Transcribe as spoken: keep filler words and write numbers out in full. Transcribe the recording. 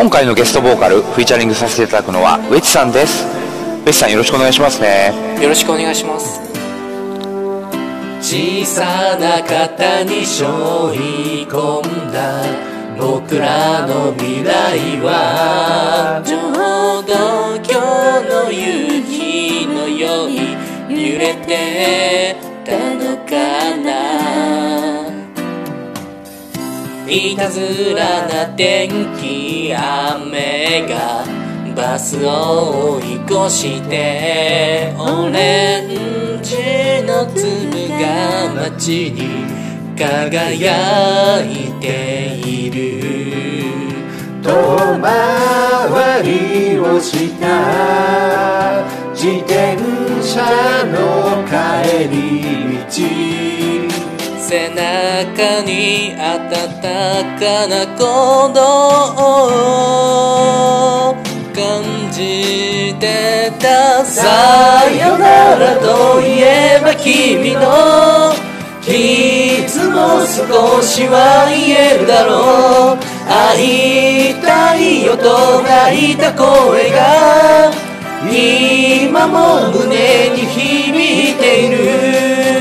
今回のゲストボーカルフィーチャリングさせていただくのはウェチさんです。ウェチさん、よろしくお願いしますね。 よろしくお願いします。小さな型に背負い込んだ僕らの未来は、ちょうど今日の夕日のように揺れてたのかな。いたずらな天気、雨がバスを追い越して、オレンジの粒が街に輝いている。 遠回りをした自転車の帰り道、 背中に温かな鼓動を感じてた。さよならといえば君のいつも少しは言えるだろう。会いたいよと泣いた声が今も胸に響いている。